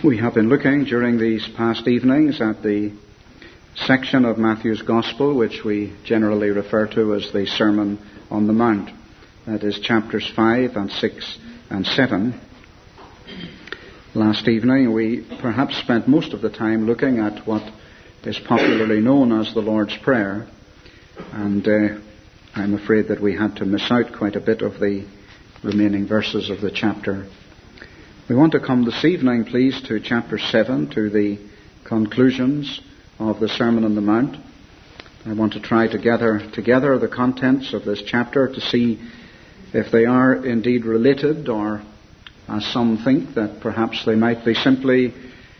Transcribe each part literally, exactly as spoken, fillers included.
We have been looking during these past evenings at the section of Matthew's Gospel which we generally refer to as the Sermon on the Mount. That is chapters five and six and seven. Last evening we perhaps spent most of the time looking at what is popularly known as the Lord's Prayer, and uh, I'm afraid that we had to miss out quite a bit of the remaining verses of the chapter. We want to come this evening, please, to chapter seven, to the conclusions of the Sermon on the Mount. I want to try to gather together the contents of this chapter to see if they are indeed related, or as some think that perhaps they might be simply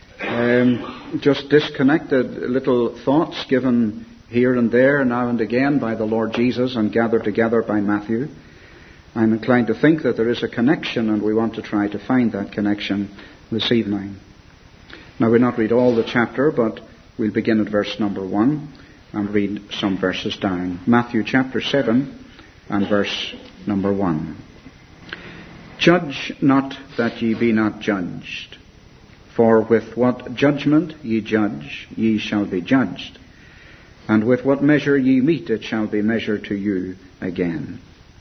um, just disconnected little thoughts given here and there, now and again, by the Lord Jesus and gathered together by Matthew. I'm inclined to think that there is a connection, and we want to try to find that connection this evening. Now, we'll not read all the chapter, but we'll begin at verse number one and read some verses down. Matthew chapter seven and verse number one. Judge not that ye be not judged, for with what judgment ye judge, ye shall be judged, and with what measure ye mete, it shall be measured to you again.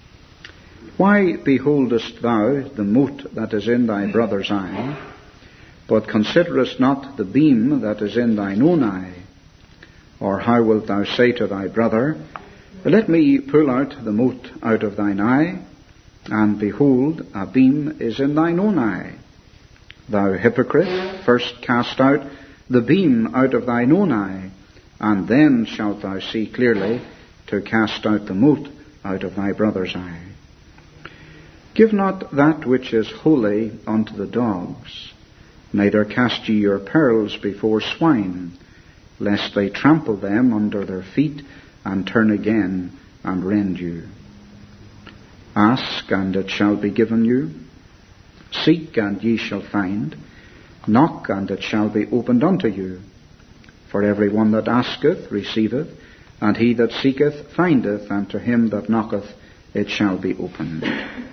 Why beholdest thou the mote that is in thy brother's eye, but considerest not the beam that is in thine own eye? Or how wilt thou say to thy brother, Let me pull out the mote out of thine eye, and behold, a beam is in thine own eye? Thou hypocrite, first cast out the beam out of thine own eye, and then shalt thou see clearly to cast out the mote out of thy brother's eye. Give not that which is holy unto the dogs, neither cast ye your pearls before swine, lest they trample them under their feet, and turn again and rend you. Ask, and it shall be given you. Seek, and ye shall find. Knock, and it shall be opened unto you. For every one that asketh receiveth, and he that seeketh findeth, and to him that knocketh it shall be opened.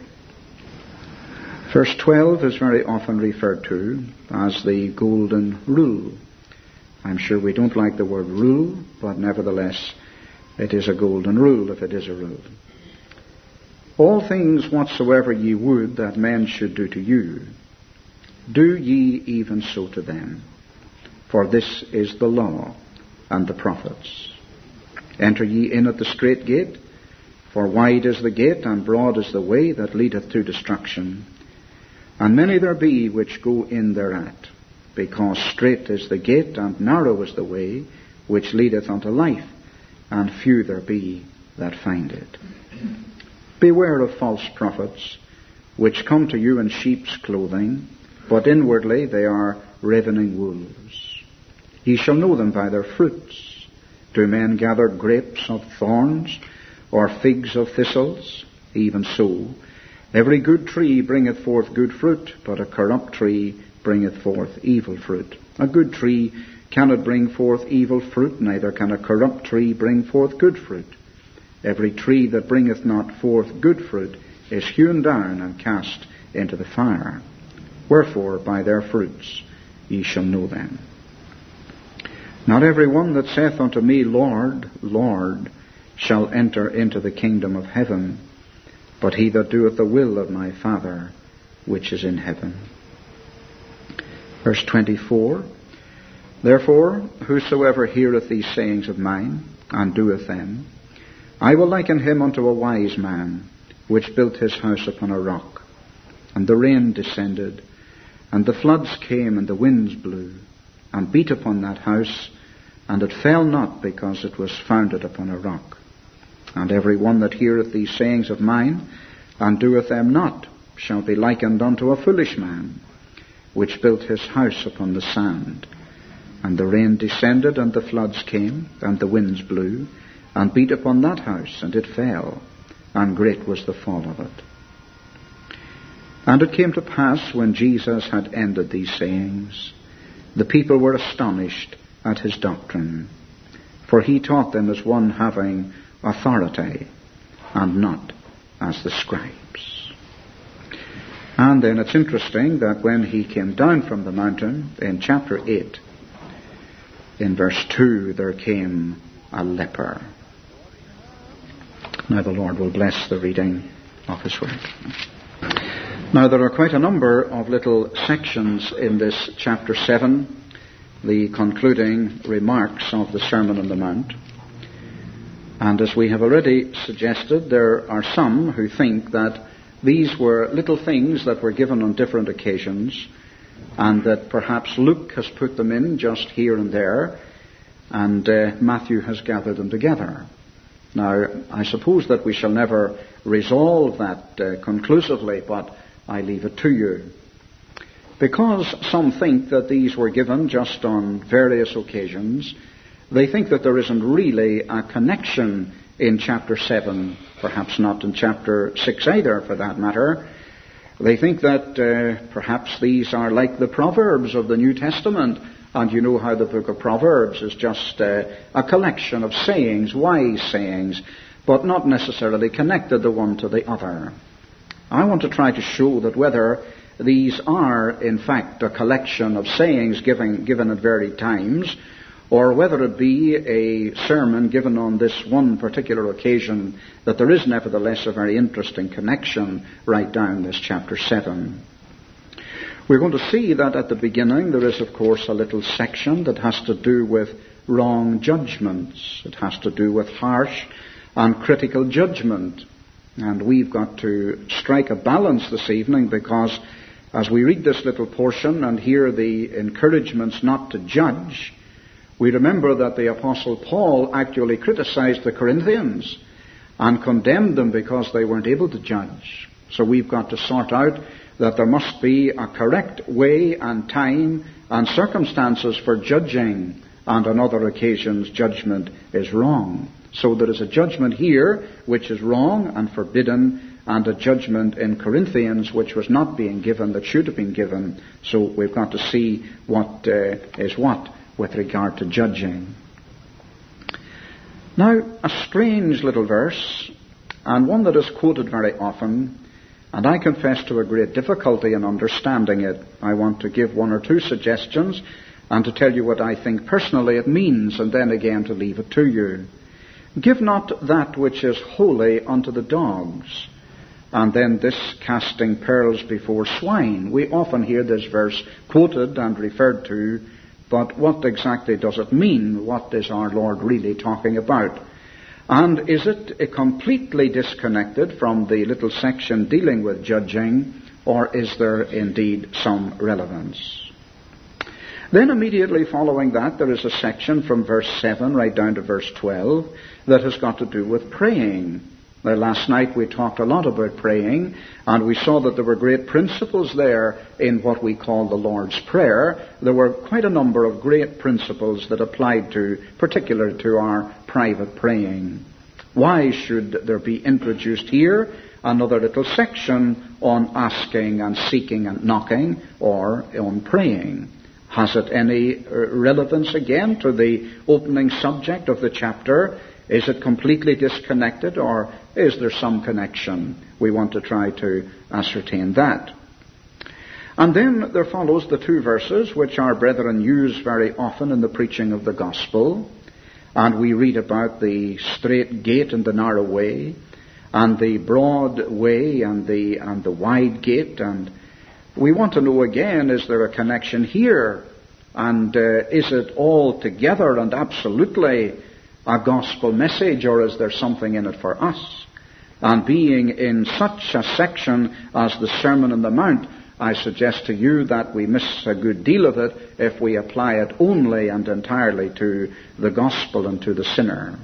Verse twelve is very often referred to as the golden rule. I'm sure we don't like the word rule, but nevertheless it is a golden rule if it is a rule. All things whatsoever ye would that men should do to you, do ye even so to them. For this is the law and the prophets. Enter ye in at the strait gate, for wide is the gate and broad is the way that leadeth to destruction, and many there be which go in thereat, because strait is the gate and narrow is the way which leadeth unto life, and few there be that find it. Beware of false prophets, which come to you in sheep's clothing, but inwardly they are ravening wolves. Ye shall know them by their fruits. Do men gather grapes of thorns, or figs of thistles? Even so, every good tree bringeth forth good fruit, but a corrupt tree bringeth forth evil fruit. A good tree cannot bring forth evil fruit, neither can a corrupt tree bring forth good fruit. Every tree that bringeth not forth good fruit is hewn down and cast into the fire. Wherefore, by their fruits ye shall know them. Not every one that saith unto me, Lord, Lord, shall enter into the kingdom of heaven, but he that doeth the will of my Father which is in heaven. Verse twenty-four. Therefore, whosoever heareth these sayings of mine, and doeth them, I will liken him unto a wise man, which built his house upon a rock. And the rain descended, and the floods came, and the winds blew, and beat upon that house, and it fell not, because it was founded upon a rock. And every one that heareth these sayings of mine, and doeth them not, shall be likened unto a foolish man, which built his house upon the sand. And the rain descended, and the floods came, and the winds blew, and beat upon that house, and it fell, and great was the fall of it. And it came to pass, when Jesus had ended these sayings, the people were astonished at his doctrine, for he taught them as one having authority, and not as the scribes. And then it's interesting that when he came down from the mountain, in chapter eight, in verse two, there came a leper. Now the Lord will bless the reading of his word. Now there are quite a number of little sections in this chapter seven, the concluding remarks of the Sermon on the Mount. And as we have already suggested, there are some who think that these were little things that were given on different occasions, and that perhaps Luke has put them in just here and there, and uh, Matthew has gathered them together. Now, I suppose that we shall never resolve that uh, conclusively, but I leave it to you. Because some think that these were given just on various occasions, they think that there isn't really a connection in chapter seven, perhaps not in chapter six either, for that matter. They think that uh, perhaps these are like the Proverbs of the New Testament, and you know how the book of Proverbs is just uh, a collection of sayings, wise sayings, but not necessarily connected the one to the other. I want to try to show that whether these are, in fact, a collection of sayings given, given at varied times, or whether it be a sermon given on this one particular occasion, that there is nevertheless a very interesting connection right down this chapter seven. We're going to see that at the beginning there is, of course, a little section that has to do with wrong judgments. It has to do with harsh and critical judgment. And we've got to strike a balance this evening, because as we read this little portion and hear the encouragements not to judge, we remember that the Apostle Paul actually criticized the Corinthians and condemned them because they weren't able to judge. So we've got to sort out that there must be a correct way and time and circumstances for judging, and on other occasions judgment is wrong. So there is a judgment here which is wrong and forbidden, and a judgment in Corinthians which was not being given that should have been given. So we've got to see what uh, is what with regard to judging. Now, a strange little verse, and one that is quoted very often, and I confess to a great difficulty in understanding it. I want to give one or two suggestions and to tell you what I think personally it means, and then again to leave it to you. Give not that which is holy unto the dogs, and then this casting pearls before swine. We often hear this verse quoted and referred to, but what exactly does it mean? What is our Lord really talking about? And is it completely disconnected from the little section dealing with judging, or is there indeed some relevance? Then immediately following that, there is a section from verse seven right down to verse twelve that has got to do with praying. Now, last night we talked a lot about praying, and we saw that there were great principles there in what we call the Lord's Prayer. There were quite a number of great principles that applied to, particularly to our private praying. Why should there be introduced here another little section on asking and seeking and knocking, or on praying? Has it any relevance again to the opening subject of the chapter? Is it completely disconnected, or is there some connection? We want to try to ascertain that. And then there follows the two verses which our brethren use very often in the preaching of the gospel. And we read about the straight gate and the narrow way, and the broad way and the, and the wide gate. And we want to know again, is there a connection here? And uh, is it all together and absolutely a gospel message, or is there something in it for us? And being in such a section as the Sermon on the Mount, I suggest to you that we miss a good deal of it if we apply it only and entirely to the gospel and to the sinner.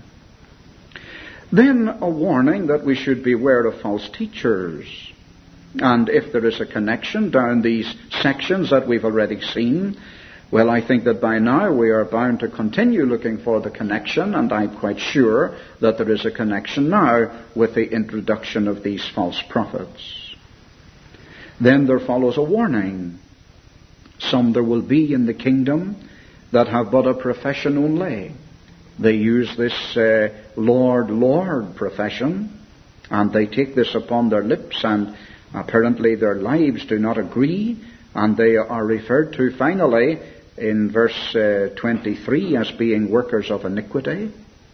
Then a warning that we should beware of false teachers. And if there is a connection down these sections that we've already seen, well, I think that by now we are bound to continue looking for the connection, and I'm quite sure that there is a connection now with the introduction of these false prophets. Then there follows a warning. Some there will be in the kingdom that have but a profession only. They use this uh, Lord, Lord profession, and they take this upon their lips, and Apparently their lives do not agree, and they are referred to finally in verse uh, twenty-three as being workers of iniquity.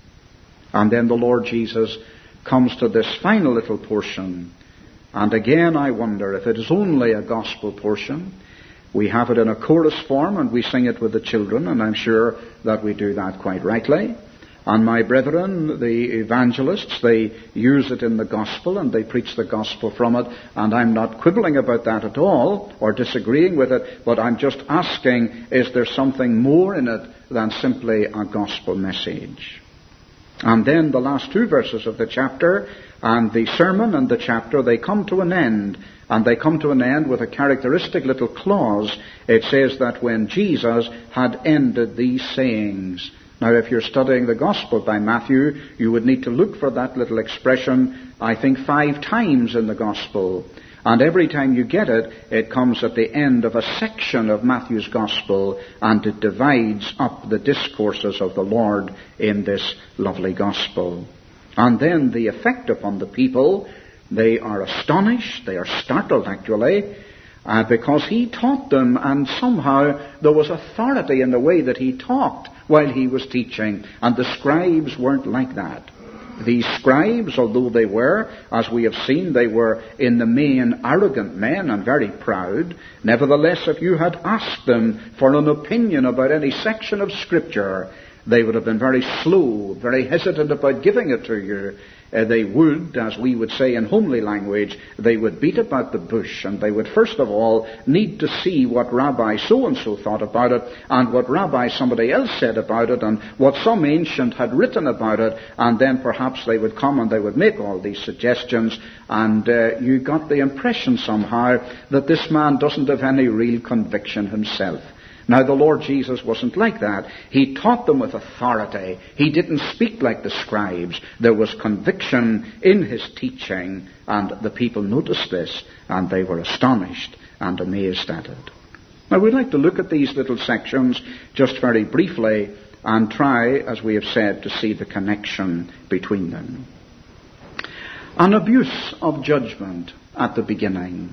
And then the Lord Jesus comes to this final little portion. And again I wonder if it is only a gospel portion. We have it in a chorus form and we sing it with the children, and I'm sure that we do that quite rightly. And my brethren, the evangelists, they use it in the gospel and they preach the gospel from it, and I'm not quibbling about that at all or disagreeing with it, but I'm just asking, is there something more in it than simply a gospel message? And then the last two verses of the chapter and the sermon and the chapter, they come to an end. And they come to an end with a characteristic little clause. It says that when Jesus had ended these sayings. Now, if you're studying the Gospel by Matthew, you would need to look for that little expression, I think, five times in the Gospel. And every time you get it, it comes at the end of a section of Matthew's Gospel, and it divides up the discourses of the Lord in this lovely Gospel. And then the effect upon the people, they are astonished, they are startled actually, uh, because he taught them, and somehow there was authority in the way that he talked while he was teaching, and the scribes weren't like that. These scribes, although they were, as we have seen, they were in the main arrogant men and very proud. Nevertheless, if you had asked them for an opinion about any section of Scripture, they would have been very slow, very hesitant about giving it to you. Uh, they would, as we would say in homely language, they would beat about the bush, and they would first of all need to see what Rabbi so-and-so thought about it, and what Rabbi somebody else said about it, and what some ancient had written about it, and then perhaps they would come and they would make all these suggestions, and uh, you got the impression somehow that this man doesn't have any real conviction himself. Now, the Lord Jesus wasn't like that. He taught them with authority. He didn't speak like the scribes. There was conviction in his teaching, and the people noticed this, and they were astonished and amazed at it. Now, we'd like to look at these little sections just very briefly and try, as we have said, to see the connection between them. An abuse of judgment at the beginning.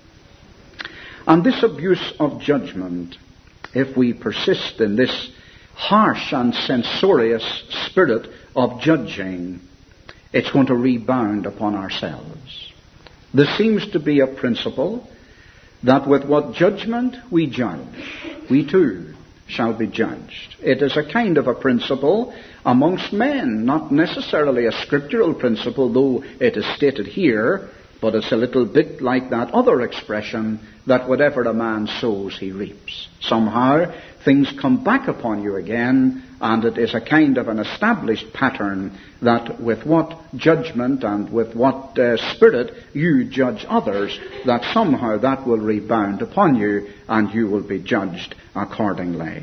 And this abuse of judgment, if we persist in this harsh and censorious spirit of judging, it's going to rebound upon ourselves. There seems to be a principle that with what judgment we judge, we too shall be judged. It is a kind of a principle amongst men, not necessarily a scriptural principle, though it is stated here, but it's a little bit like that other expression that whatever a man sows, he reaps. Somehow, things come back upon you again, and it is a kind of an established pattern that with what judgment and with what uh, spirit you judge others, that somehow that will rebound upon you, and you will be judged accordingly.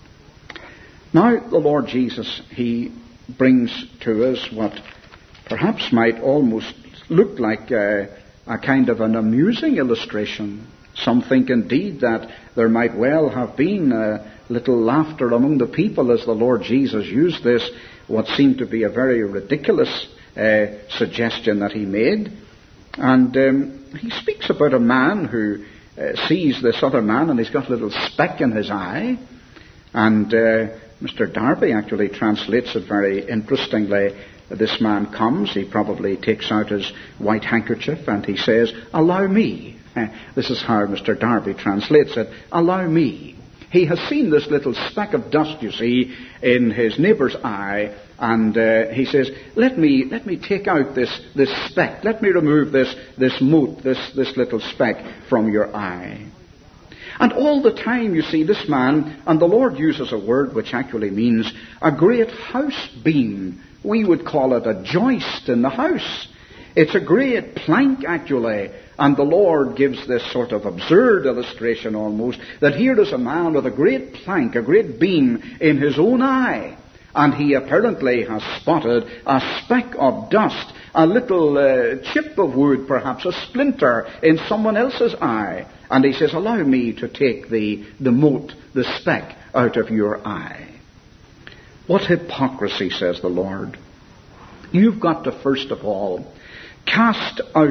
Now, the Lord Jesus, he brings to us what perhaps might almost look like a, a kind of an amusing illustration. Some think indeed that there might well have been a little laughter among the people as the Lord Jesus used this, what seemed to be a very ridiculous uh, suggestion that he made. And um, he speaks about a man who uh, sees this other man, and he's got a little speck in his eye. And uh, Mister Darby actually translates it very interestingly. This man comes, he probably takes out his white handkerchief and he says, "Allow me." This is how Mister Darby translates it. "Allow me." He has seen this little speck of dust, you see, in his neighbour's eye, and uh, he says, let me let me take out this, this speck. Let me remove this, this mote, this, this little speck from your eye. And all the time, you see, this man, and the Lord uses a word which actually means a great house beam. We would call it a joist in the house. It's a great plank, actually. And the Lord gives this sort of absurd illustration almost, that here is a man with a great plank, a great beam in his own eye. And he apparently has spotted a speck of dust, a little uh, chip of wood, perhaps a splinter in someone else's eye. And he says, "Allow me to take the, the mote, the speck out of your eye." What hypocrisy, says the Lord. You've got to first of all cast out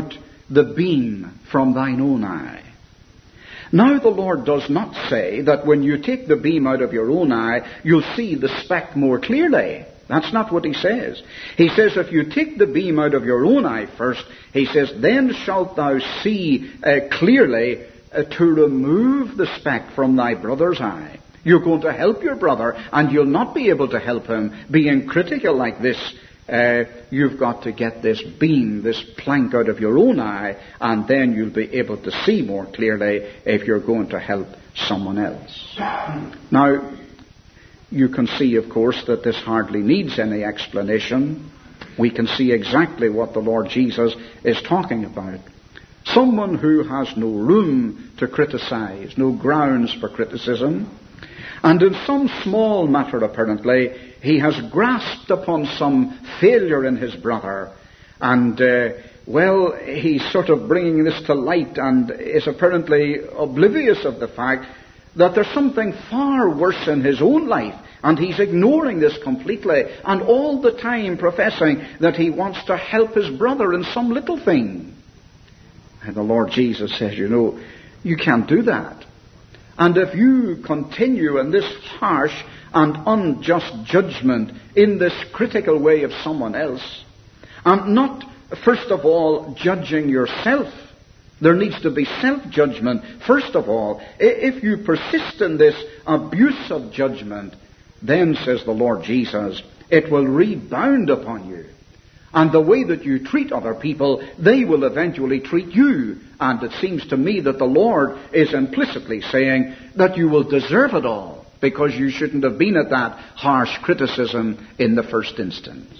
the beam from thine own eye. Now the Lord does not say that when you take the beam out of your own eye, you'll see the speck more clearly. That's not what he says. He says if you take the beam out of your own eye first, he says, then shalt thou see uh, clearly uh, to remove the speck from thy brother's eye. You're going to help your brother, and you'll not be able to help him being critical like this. Uh, you've got to get this beam, this plank out of your own eye, and then you'll be able to see more clearly if you're going to help someone else. Now, you can see, of course, that this hardly needs any explanation. We can see exactly what the Lord Jesus is talking about. Someone who has no room to criticize, no grounds for criticism, and in some small matter, apparently, he has grasped upon some failure in his brother, and, uh, well, he's sort of bringing this to light and is apparently oblivious of the fact that there's something far worse in his own life, and he's ignoring this completely, and all the time professing that he wants to help his brother in some little thing. And the Lord Jesus says, you know, you can't do that. And if you continue in this harsh and unjust judgment, in this critical way of someone else, and not, first of all, judging yourself, there needs to be self-judgment. First of all, if you persist in this abuse of judgment, then, says the Lord Jesus, it will rebound upon you. And the way that you treat other people, they will eventually treat you. And it seems to me that the Lord is implicitly saying that you will deserve it all, because you shouldn't have been at that harsh criticism in the first instance.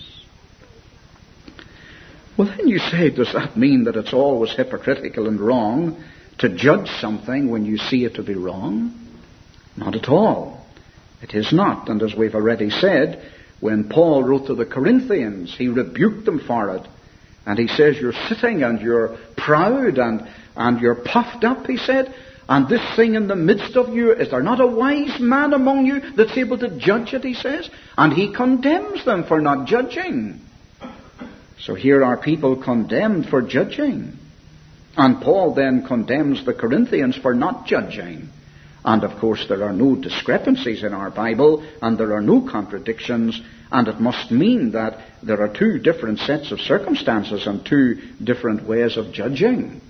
Well, then you say, does that mean that it's always hypocritical and wrong to judge something when you see it to be wrong? Not at all. It is not. And as we've already said, when Paul wrote to the Corinthians, he rebuked them for it. And he says, you're sitting and you're proud and, and you're puffed up, he said, and this thing in the midst of you, is there not a wise man among you that's able to judge it, he says? And he condemns them for not judging. So here are people condemned for judging. And Paul then condemns the Corinthians for not judging. And of course there are no discrepancies in our Bible, and there are no contradictions, and it must mean that there are two different sets of circumstances and two different ways of judging.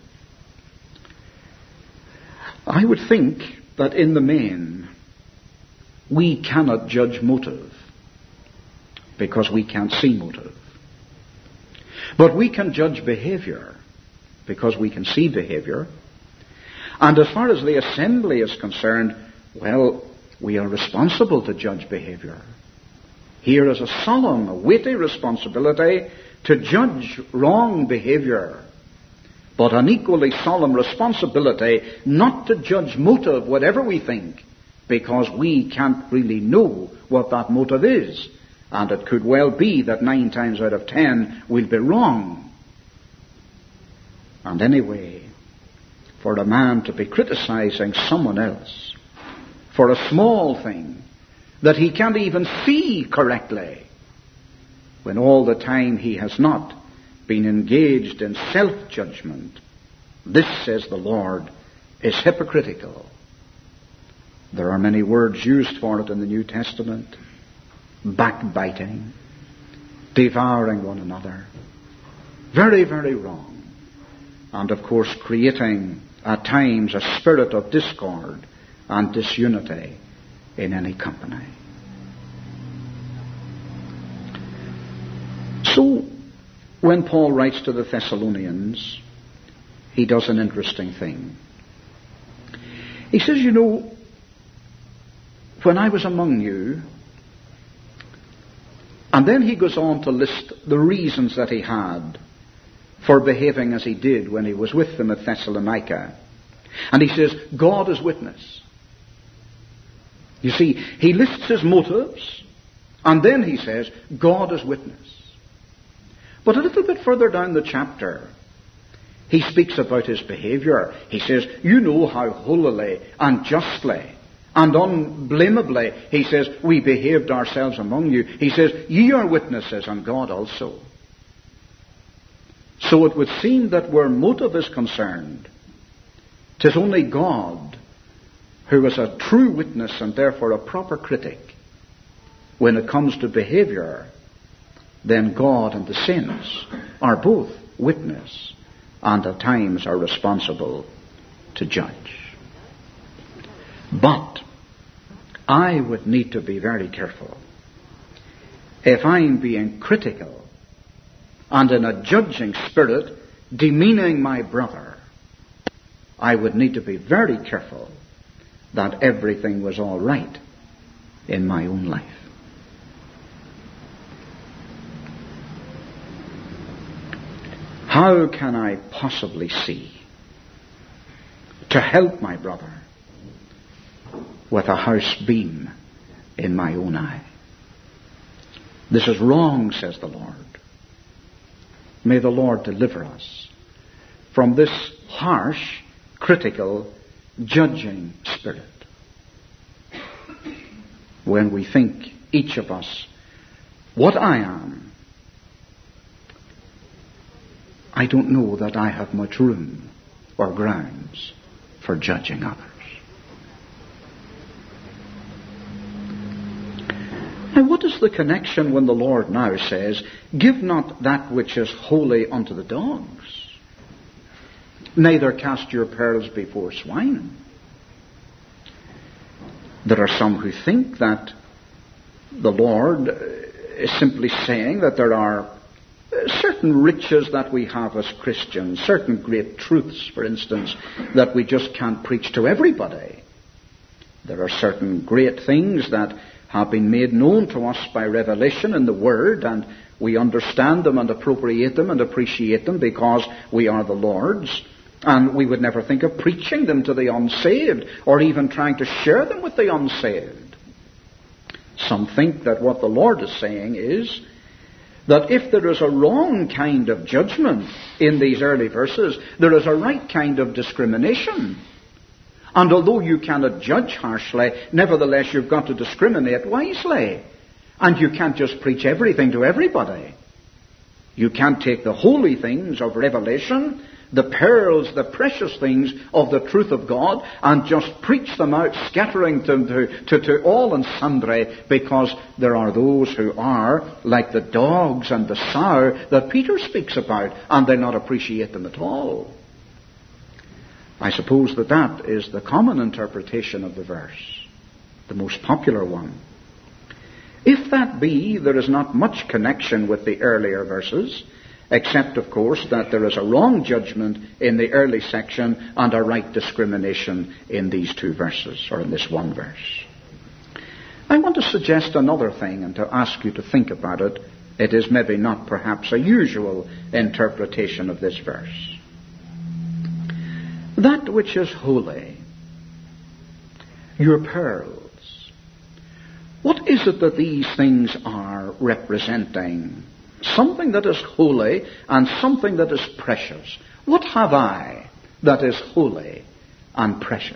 I would think that in the main, we cannot judge motive, because we can't see motive. But we can judge behavior, because we can see behavior. And as far as the assembly is concerned, well, we are responsible to judge behavior. Here is a solemn, a weighty responsibility to judge wrong behavior, but an equally solemn responsibility not to judge motive, whatever we think, because we can't really know what that motive is. And it could well be that nine times out of ten we'll be wrong. And anyway, for a man to be criticizing someone else for a small thing that he can't even see correctly, when all the time he has not been engaged in self-judgment, this, says the Lord, is hypocritical. There are many words used for it in the New Testament. Backbiting, devouring one another. Very, very wrong. And of course creating at times a spirit of discord and disunity in any company. So, when Paul writes to the Thessalonians, he does an interesting thing. He says, you know, when I was among you, and then he goes on to list the reasons that he had for behaving as he did when he was with them at Thessalonica. And he says, God is witness. You see, he lists his motives, and then he says, God is witness. But a little bit further down the chapter, he speaks about his behavior. He says, you know how holily and justly and unblameably, he says, we behaved ourselves among you. He says, ye are witnesses, and God also. So it would seem that where motive is concerned, 'tis only God who is a true witness and therefore a proper critic. When it comes to behavior, then God and the saints are both witness and at times are responsible to judge. But I would need to be very careful. If I'm being critical and in a judging spirit demeaning my brother, I would need to be very careful that everything was all right in my own life. How can I possibly see to help my brother with a house beam in my own eye? This is wrong, says the Lord. May the Lord deliver us from this harsh, critical, judging spirit. When we think, each of us, what I am, I don't know that I have much room or grounds for judging others. Now, what is the connection when the Lord now says, give not that which is holy unto the dogs, neither cast your pearls before swine? There are some who think that the Lord is simply saying that there are certain riches that we have as Christians, certain great truths, for instance, that we just can't preach to everybody. There are certain great things that have been made known to us by revelation in the Word, and we understand them and appropriate them and appreciate them because we are the Lord's, and we would never think of preaching them to the unsaved or even trying to share them with the unsaved. Some think that what the Lord is saying is that if there is a wrong kind of judgment in these early verses, there is a right kind of discrimination. And although you cannot judge harshly, nevertheless you've got to discriminate wisely. And you can't just preach everything to everybody. You can't take the holy things of revelation, the pearls, the precious things of the truth of God, and just preach them out, scattering them to, to, to all and sundry, because there are those who are like the dogs and the sow that Peter speaks about, and they not appreciate them at all. I suppose that that is the common interpretation of the verse, the most popular one. If that be, there is not much connection with the earlier verses, except, of course, that there is a wrong judgment in the early section and a right discrimination in these two verses, or in this one verse. I want to suggest another thing and to ask you to think about it. It is maybe not perhaps a usual interpretation of this verse. That which is holy, your pearls. What is it that these things are representing? Something that is holy and something that is precious. What have I that is holy and precious?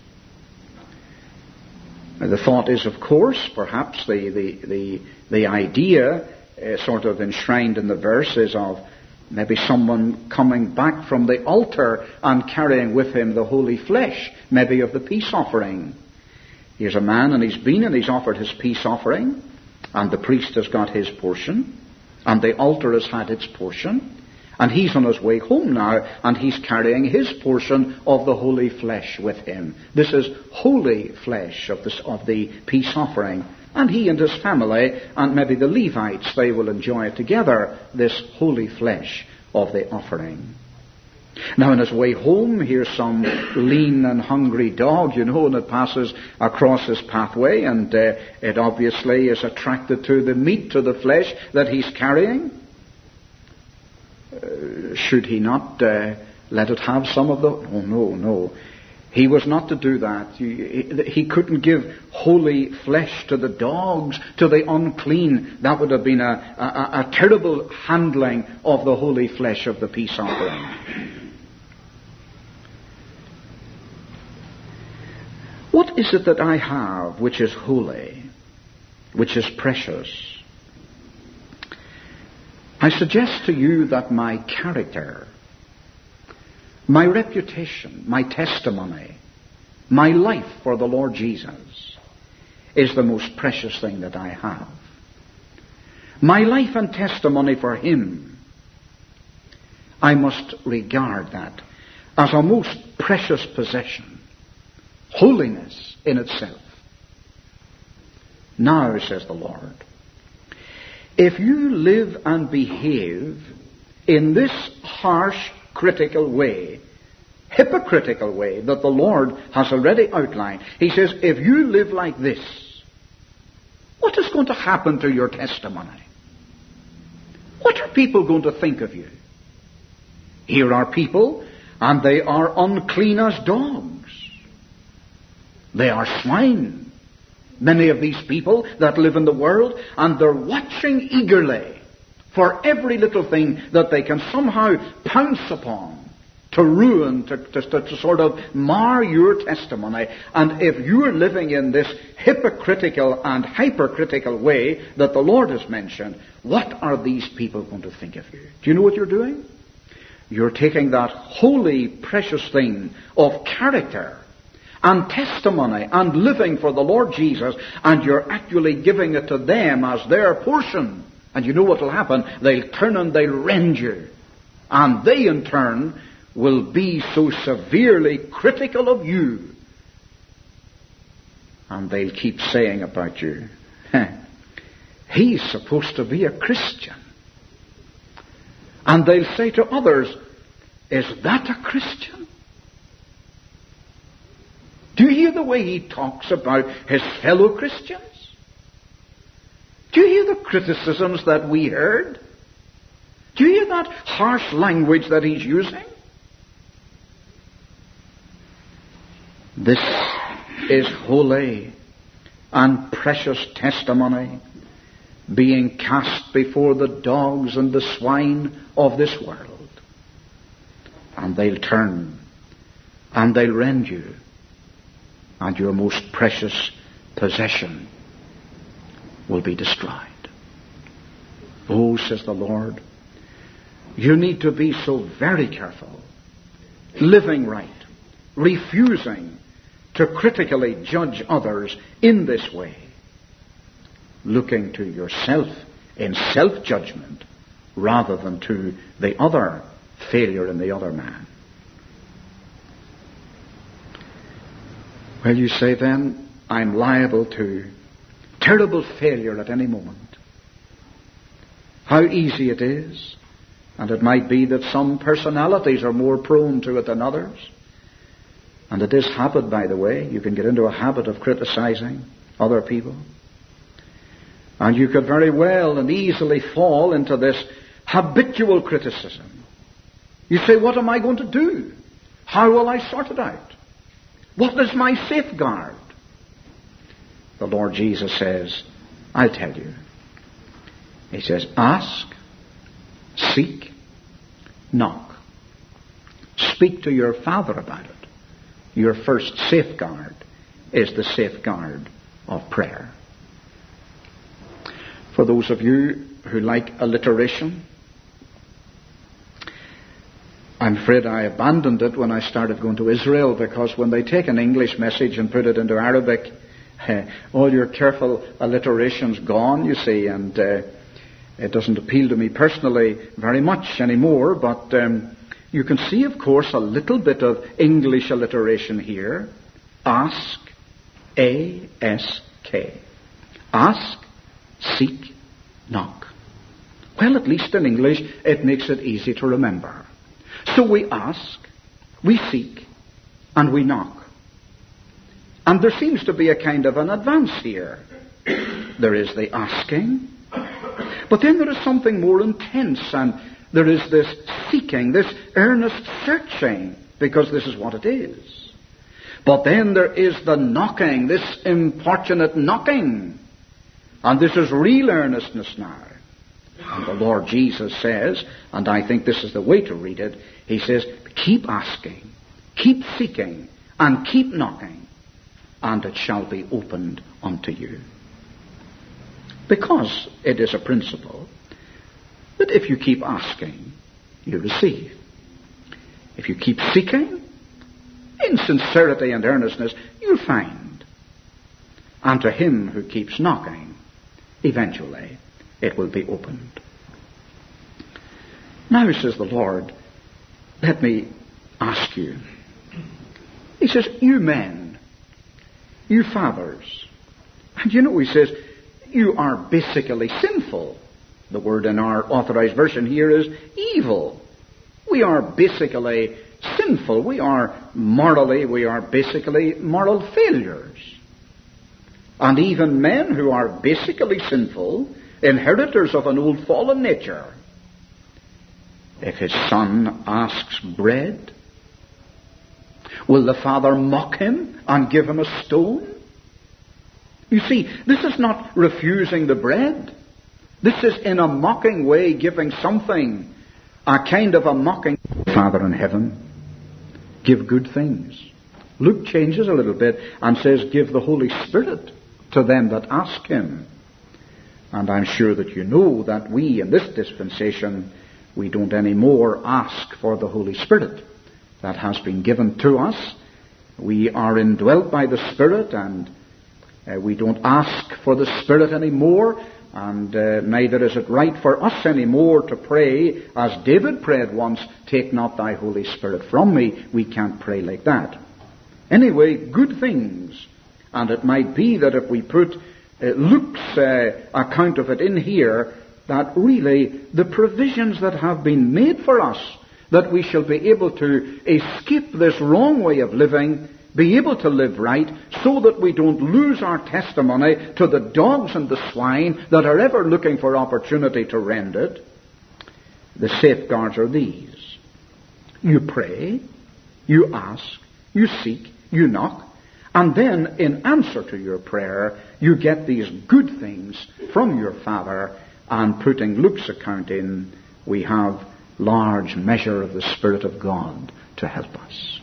Now, the thought is, of course, perhaps the, the, the, the idea uh, sort of enshrined in the verse is of maybe someone coming back from the altar and carrying with him the holy flesh, maybe of the peace offering. Here's a man and he's been and he's offered his peace offering, and the priest has got his portion, and the altar has had its portion, and he's on his way home now, and he's carrying his portion of the holy flesh with him. This is holy flesh of, this, of the peace offering. And he and his family, and maybe the Levites, they will enjoy together this holy flesh of the offering. Now, on his way home, here's some lean and hungry dog, you know, and it passes across his pathway, and uh, it obviously is attracted to the meat, to the flesh that he's carrying. Uh, should he not uh, let it have some of the... Oh, no, no. He was not to do that. He, he couldn't give holy flesh to the dogs, to the unclean. That would have been a, a, a terrible handling of the holy flesh of the peace offering. What is it that I have which is holy, which is precious? I suggest to you that my character, my reputation, my testimony, my life for the Lord Jesus is the most precious thing that I have. My life and testimony for Him, I must regard that as a most precious possession. Holiness in itself. Now, says the Lord, if you live and behave in this harsh, critical way, hypocritical way that the Lord has already outlined, He says, if you live like this, what is going to happen to your testimony? What are people going to think of you? Here are people, and they are unclean as dogs. They are swine. Many of these people that live in the world, and they're watching eagerly for every little thing that they can somehow pounce upon to ruin, to, to, to sort of mar your testimony. And if you're living in this hypocritical and hypercritical way that the Lord has mentioned, what are these people going to think of you? Do you know what you're doing? You're taking that holy, precious thing of character and testimony and living for the Lord Jesus, and you're actually giving it to them as their portion. And you know what will happen? They'll turn and they'll rend you. And they in turn will be so severely critical of you. And they'll keep saying about you, he's supposed to be a Christian. And they'll say to others, is that a Christian? Do you hear the way he talks about his fellow Christians? Do you hear the criticisms that we heard? Do you hear that harsh language that he's using? This is holy and precious testimony being cast before the dogs and the swine of this world. And they'll turn and they'll rend you, and your most precious possession will be destroyed. Oh, says the Lord, you need to be so very careful, living right, refusing to critically judge others in this way, looking to yourself in self-judgment rather than to the other failure in the other man. Well, you say then, I'm liable to terrible failure at any moment. How easy it is. And it might be that some personalities are more prone to it than others. And it is habit, by the way. You can get into a habit of criticizing other people. And you could very well and easily fall into this habitual criticism. You say, what am I going to do? How will I sort it out? What is my safeguard? The Lord Jesus says, I'll tell you. He says, ask, seek, knock. Speak to your Father about it. Your first safeguard is the safeguard of prayer. For those of you who like alliteration, I'm afraid I abandoned it when I started going to Israel, because when they take an English message and put it into Arabic, uh, all your careful alliteration's gone, you see, and uh, it doesn't appeal to me personally very much anymore, but um, you can see, of course, a little bit of English alliteration here. Ask, A S K. Ask, seek, knock. Well, at least in English, it makes it easy to remember. So we ask, we seek, and we knock. And there seems to be a kind of an advance here. There is the asking, but then there is something more intense, and there is this seeking, this earnest searching, because this is what it is. But then there is the knocking, this importunate knocking. And this is real earnestness now. And the Lord Jesus says, and I think this is the way to read it, He says, keep asking, keep seeking, and keep knocking, and it shall be opened unto you. Because it is a principle But if you keep asking, you receive. If you keep seeking, in sincerity and earnestness, you'll find. And to him who keeps knocking, eventually it will be opened. Now, says the Lord, let me ask you. He says, you men, you fathers, and you know, he says, you are basically sinful. The word in our authorized version here is evil. We are basically sinful. We are morally, we are basically moral failures. And even men who are basically sinful, inheritors of an old fallen nature, if his son asks bread, will the father mock him and give him a stone? You see, this is not refusing the bread. This is in a mocking way giving something, a kind of a mocking. Father in heaven, give good things. Luke changes a little bit and says, give the Holy Spirit to them that ask him. And I'm sure that you know that we in this dispensation, we don't anymore ask for the Holy Spirit. That has been given to us. We are indwelt by the Spirit, and uh, we don't ask for the Spirit anymore, and uh, neither is it right for us anymore to pray as David prayed once, take not thy Holy Spirit from me. We can't pray like that. Anyway, good things. And it might be that if we put uh, Luke's uh, account of it in here, that really the provisions that have been made for us, that we shall be able to escape this wrong way of living, be able to live right, so that we don't lose our testimony to the dogs and the swine that are ever looking for opportunity to rend it. The safeguards are these. You pray, you ask, you seek, you knock, and then in answer to your prayer, you get these good things from your Father, and putting Luke's account in, we have large measure of the Spirit of God to help us.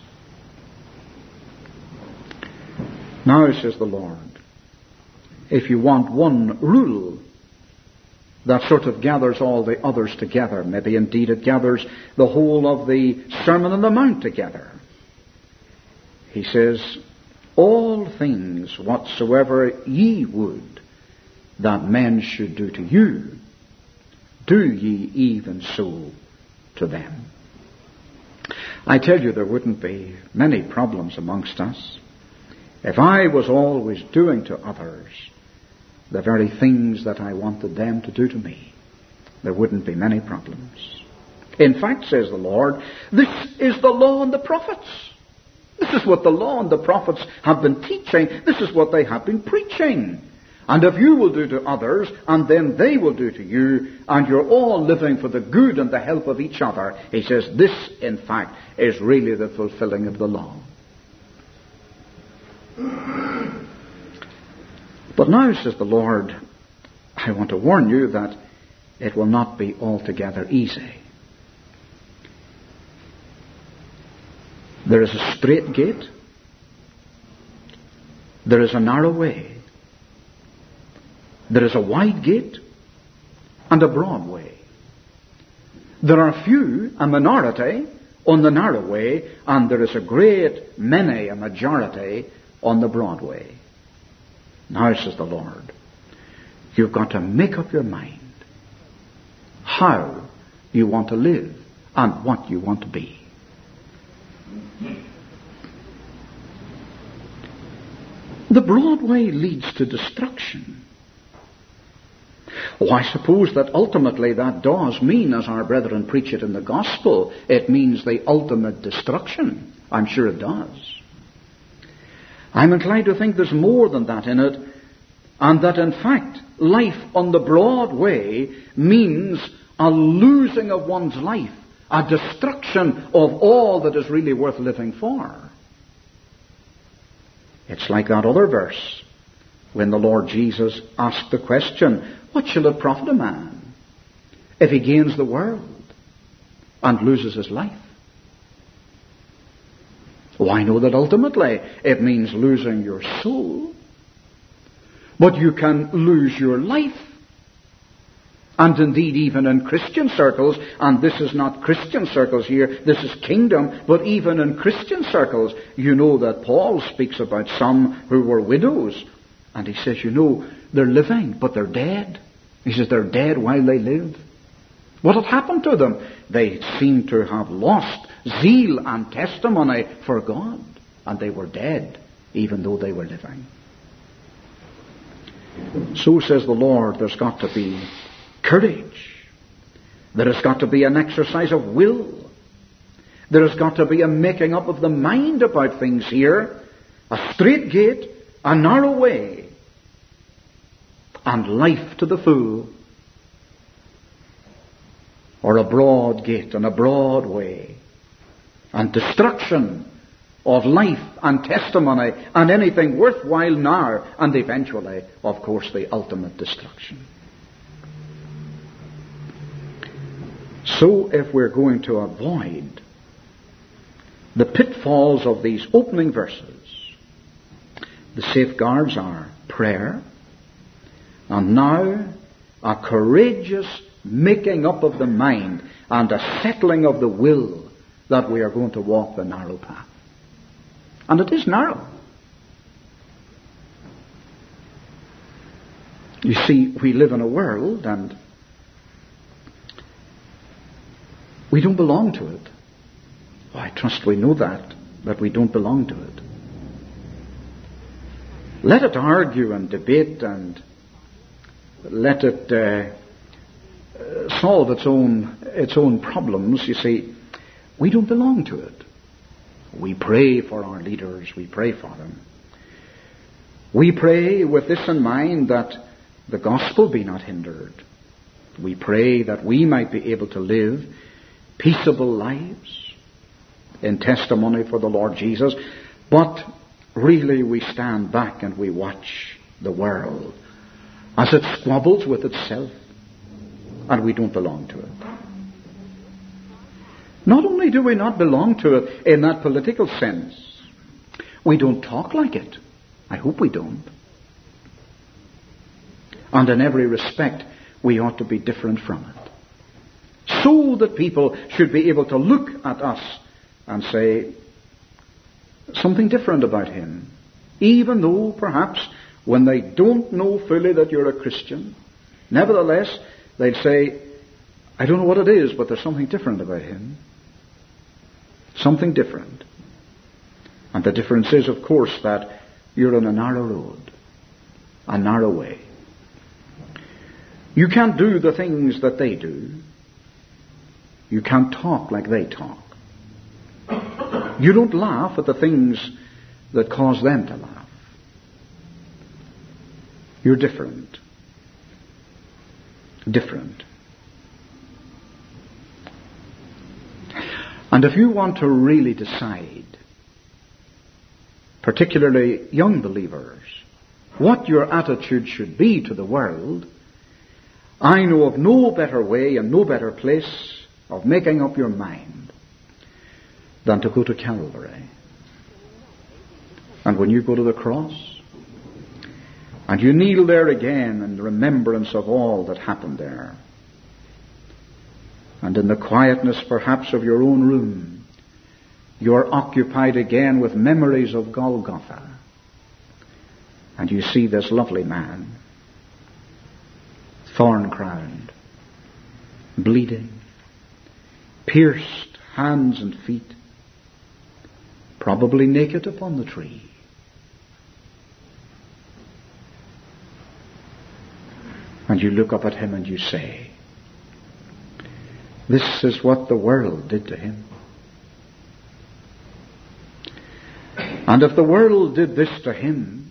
Now, says the Lord, if you want one rule that sort of gathers all the others together, maybe indeed it gathers the whole of the Sermon on the Mount together, he says, all things whatsoever ye would that men should do to you, do ye even so to them. I tell you, there wouldn't be many problems amongst us if I was always doing to others the very things that I wanted them to do to me. There wouldn't be many problems. In fact, says the Lord, this is the law and the prophets. This is what the law and the prophets have been teaching. This is what they have been preaching. And if you will do to others, and then they will do to you, and you're all living for the good and the help of each other, he says, this, in fact, is really the fulfilling of the law. But now, says the Lord, I want to warn you that it will not be altogether easy. There is a straight gate. There is a narrow way. There is a wide gate and a broad way. There are few, a minority, on the narrow way, and there is a great many, a majority, on the broad way. Now, says the Lord, you've got to make up your mind how you want to live and what you want to be. The broad way leads to destruction. Oh, I suppose that ultimately that does mean, as our brethren preach it in the gospel, it means the ultimate destruction. I'm sure it does. I'm inclined to think there's more than that in it, and that in fact life on the broad way means a losing of one's life, a destruction of all that is really worth living for. It's like that other verse when the Lord Jesus asked the question, what shall it profit a man if he gains the world and loses his life? Oh, I know that ultimately it means losing your soul. But you can lose your life. And indeed, even in Christian circles, and this is not Christian circles here, this is kingdom, but even in Christian circles, you know that Paul speaks about some who were widows. And he says, you know, they're living, but they're dead. He says they're dead while they live. What had happened to them? They seemed to have lost zeal and testimony for God. And they were dead, even though they were living. So says the Lord, there's got to be courage. There has got to be an exercise of will. There has got to be a making up of the mind about things here. A straight gate, a narrow way, and life to the full. Or a broad gate and a broad way. And destruction of life and testimony and anything worthwhile now, and eventually, of course, the ultimate destruction. So if we're going to avoid the pitfalls of these opening verses, the safeguards are prayer, and now a courageous making up of the mind and a settling of the will that we are going to walk the narrow path. And it is narrow. You see, we live in a world and we don't belong to it. Oh, I trust we know that, that we don't belong to it. Let it argue and debate and let it uh, solve its own its own problems. You see, we don't belong to it. We pray for our leaders. We pray for them. We pray with this in mind, that the gospel be not hindered. We pray that we might be able to live peaceable lives in testimony for the Lord Jesus. But really we stand back and we watch the world as it squabbles with itself, and we don't belong to it. Not only do we not belong to it in that political sense, we don't talk like it. I hope we don't. And in every respect, we ought to be different from it. So that people should be able to look at us and say something different about him. Even though, perhaps, when they don't know fully that you're a Christian, nevertheless, they'll say, I don't know what it is, but there's something different about him. Something different. And the difference is, of course, that you're on a narrow road, a narrow way. You can't do the things that they do. You can't talk like they talk. You don't laugh at the things that cause them to laugh. You're different. Different. And if you want to really decide, particularly young believers, what your attitude should be to the world, I know of no better way and no better place of making up your mind than to go to Calvary. And when you go to the cross, and you kneel there again in remembrance of all that happened there, and in the quietness perhaps of your own room, you are occupied again with memories of Golgotha. And you see this lovely man, thorn-crowned, bleeding, pierced hands and feet, probably naked upon the tree. And you look up at him and you say, this is what the world did to him. And if the world did this to him,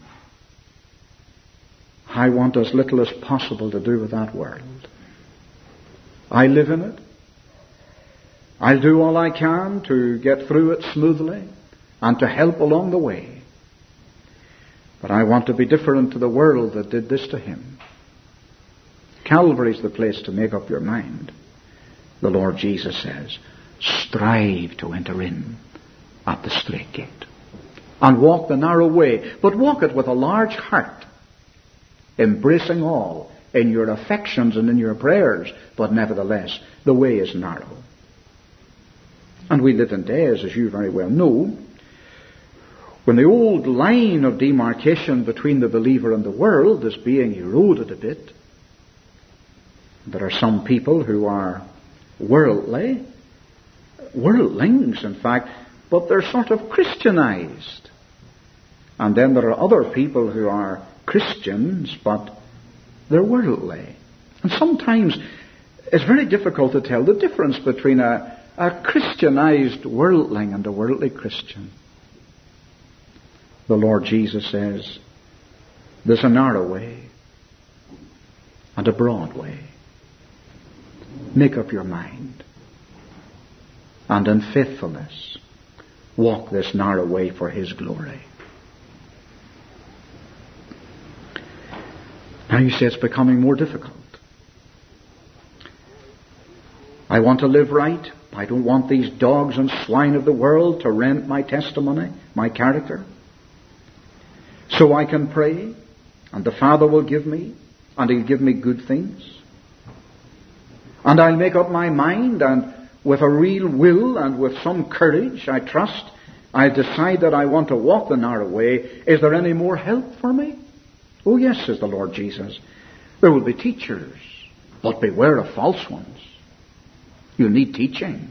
I want as little as possible to do with that world. I live in it. I'll do all I can to get through it smoothly and to help along the way. But I want to be different to the world that did this to him. Calvary's the place to make up your mind. The Lord Jesus says, strive to enter in at the strait gate and walk the narrow way, but walk it with a large heart, embracing all in your affections and in your prayers, but nevertheless, the way is narrow. And we live in days, as you very well know, when the old line of demarcation between the believer and the world is being eroded a bit. There are some people who are worldly, worldlings in fact, but they're sort of Christianized. And then there are other people who are Christians, but they're worldly. And sometimes it's very difficult to tell the difference between a, a Christianized worldling and a worldly Christian. The Lord Jesus says, there's a narrow way and a broad way. Make up your mind. And in faithfulness, walk this narrow way for His glory. Now you say it's becoming more difficult. I want to live right. I don't want these dogs and swine of the world to rent my testimony, my character. So I can pray, and the Father will give me, and He'll give me good things. And I'll make up my mind, and with a real will and with some courage, I trust, I'll decide that I want to walk the narrow way. Is there any more help for me? Oh yes, says the Lord Jesus. There will be teachers, but beware of false ones. You need teaching.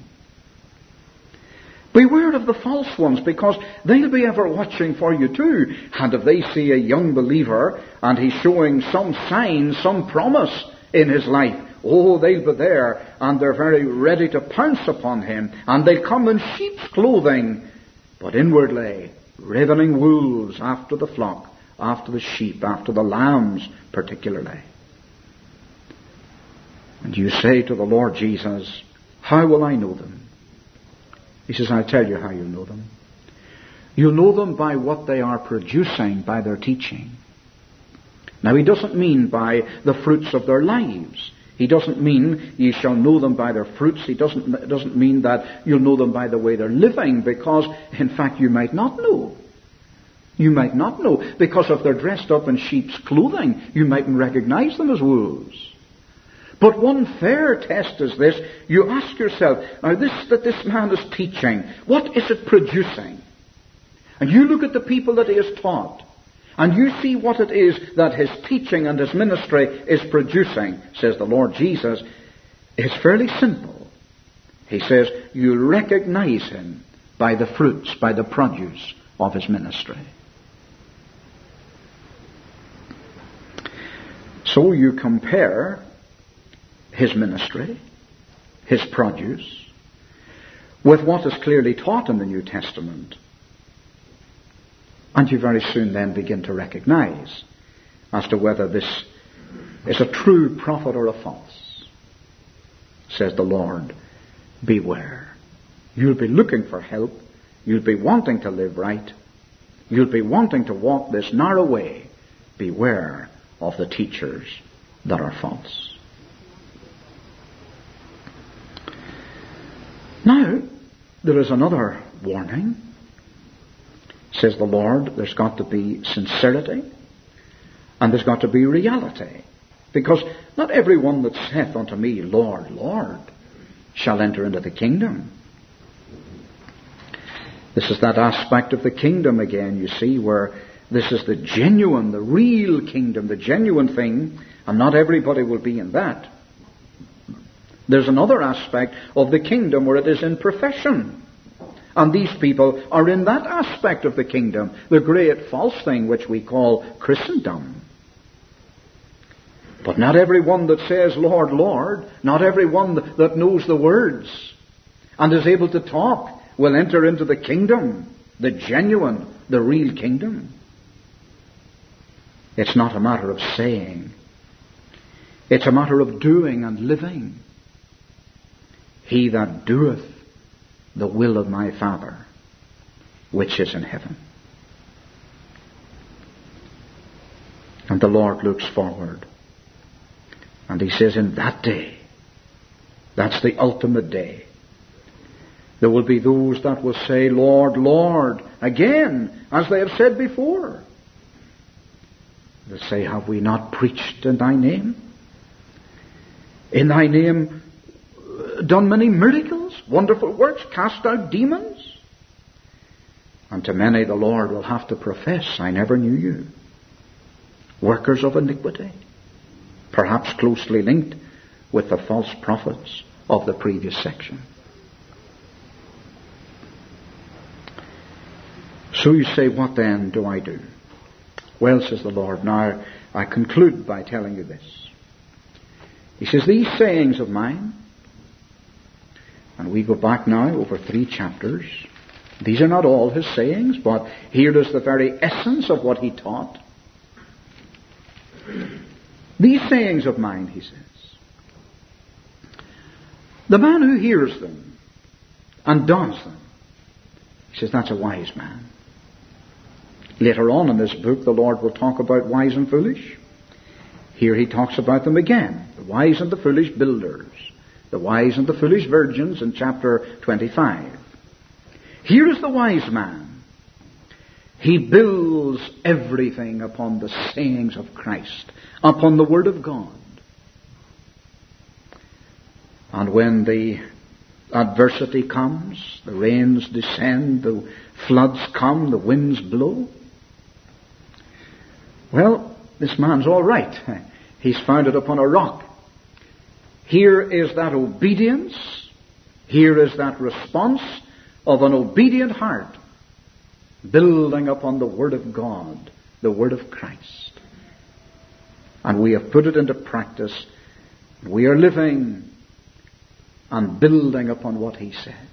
Beware of the false ones, because they'll be ever watching for you too. And if they see a young believer and he's showing some sign, some promise in his life, oh, they'll be there and they're very ready to pounce upon him. And they'll come in sheep's clothing, but inwardly ravening wolves after the flock, after the sheep, after the lambs particularly. And you say to the Lord Jesus, how will I know them? He says, I'll tell you how you know them. You know them by what they are producing, by their teaching. Now, He doesn't mean by the fruits of their lives. He doesn't mean ye shall know them by their fruits. He doesn't, it doesn't mean that you'll know them by the way they're living, because, in fact, you might not know. You might not know, because if they're dressed up in sheep's clothing, you mightn't recognize them as wolves. But one fair test is this. You ask yourself, now this that this man is teaching, what is it producing? And you look at the people that he has taught, and you see what it is that his teaching and his ministry is producing, says the Lord Jesus. It's fairly simple. He says, you recognize him by the fruits, by the produce of his ministry. So you compare his ministry, his produce, with what is clearly taught in the New Testament. And you very soon then begin to recognize as to whether this is a true prophet or a false. Says the Lord, beware. You'll be looking for help. You'll be wanting to live right. You'll be wanting to walk this narrow way. Beware of the teachers that are false. Now, there is another warning. Says the Lord, there's got to be sincerity and there's got to be reality. Because not everyone that saith unto me, Lord, Lord, shall enter into the kingdom. This is that aspect of the kingdom again, you see, where this is the genuine, the real kingdom, the genuine thing, and not everybody will be in that. There's another aspect of the kingdom where it is in profession. And these people are in that aspect of the kingdom, the great false thing which we call Christendom. But not everyone that says, Lord, Lord, not everyone that knows the words and is able to talk will enter into the kingdom, the genuine, the real kingdom. It's not a matter of saying. It's a matter of doing and living. He that doeth the will of my Father, which is in heaven. And the Lord looks forward. And He says, in that day, that's the ultimate day, there will be those that will say, Lord, Lord, again, as they have said before. They'll say, have we not preached in thy name? In thy name done many miracles, wonderful works, cast out demons. And to many the Lord will have to profess, I never knew you. Workers of iniquity, perhaps closely linked with the false prophets of the previous section. So you say, what then do I do? Well, says the Lord, now I conclude by telling you this. He says, these sayings of mine, and we go back now over three chapters. These are not all his sayings, but here is the very essence of what he taught. These sayings of mine, he says, the man who hears them and does them, he says, that's a wise man. Later on in this book, the Lord will talk about wise and foolish. Here he talks about them again. The wise and the foolish builders. The wise and the foolish virgins in chapter twenty-five. Here is the wise man. He builds everything upon the sayings of Christ, upon the Word of God. And when the adversity comes, the rains descend, the floods come, the winds blow, well, this man's all right. He's founded upon a rock. Here is that obedience. Here is that response of an obedient heart, building upon the Word of God, the Word of Christ. And we have put it into practice. We are living and building upon what he said.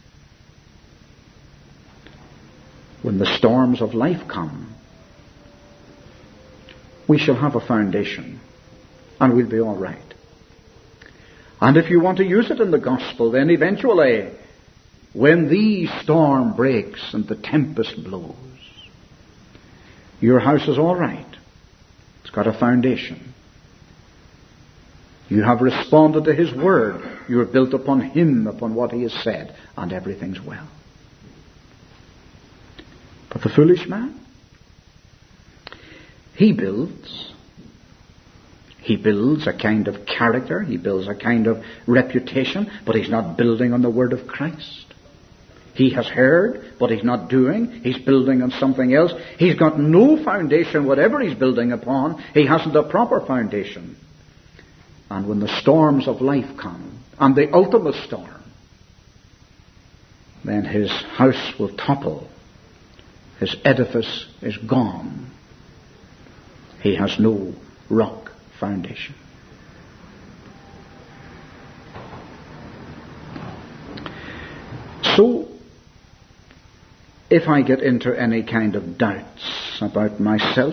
When the storms of life come, we shall have a foundation, and we'll be all right. And if you want to use it in the gospel, then eventually, when the storm breaks and the tempest blows, your house is all right. It's got a foundation. You have responded to his word. You are built upon him, upon what he has said, and everything's well. But the foolish man, he builds. He builds a kind of character. He builds a kind of reputation, but he's not building on the word of Christ. He has heard, but he's not doing. He's building on something else. He's got no foundation, whatever he's building upon. He hasn't a proper foundation. And when the storms of life come, and the ultimate storm, then his house will topple. His edifice is gone. He has no rock foundation. So, if I get into any kind of doubts about myself,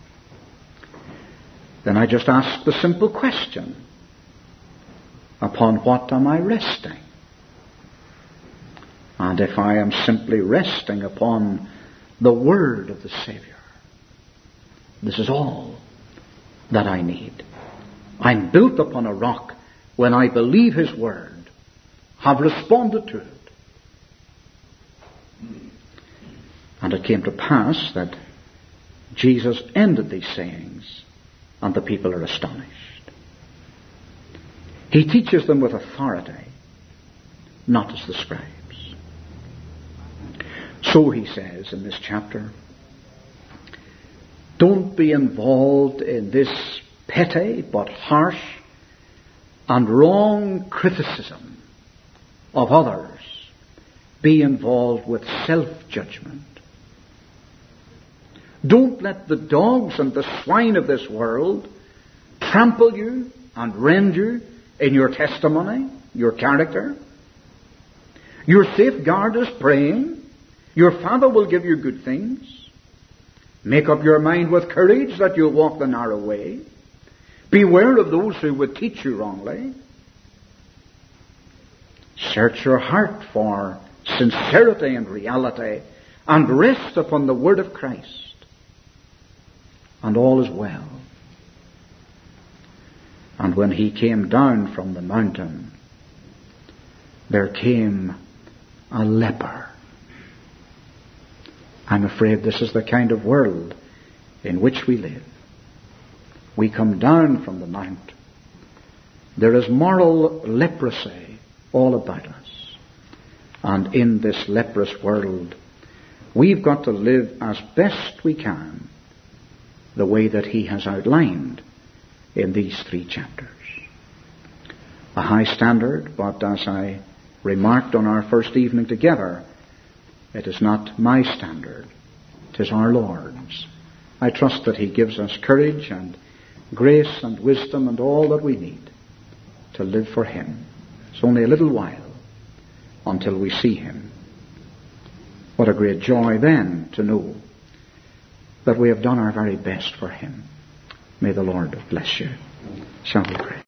then I just ask the simple question, upon what am I resting? And if I am simply resting upon the word of the Savior, this is all that I need. I'm built upon a rock when I believe his word, have responded to it. And it came to pass that Jesus ended these sayings, and the people are astonished. He teaches them with authority, not as the scribes. So he says in this chapter, don't be involved in this petty but harsh and wrong criticism of others. Be involved with self-judgment. Don't let the dogs and the swine of this world trample you and rend you in your testimony, your character. Your safeguard is praying. Your Father will give you good things. Make up your mind with courage that you'll walk the narrow way. Beware of those who would teach you wrongly. Search your heart for sincerity and reality, and rest upon the word of Christ, and all is well. And when he came down from the mountain, there came a leper. I'm afraid this is the kind of world in which we live. We come down from the mount. There is moral leprosy all about us. And in this leprous world, we've got to live as best we can the way that he has outlined in these three chapters. A high standard, but as I remarked on our first evening together, it is not my standard, it is our Lord's. I trust that he gives us courage and grace and wisdom and all that we need to live for him. It's only a little while until we see him. What a great joy then to know that we have done our very best for him. May the Lord bless you. Shall we pray?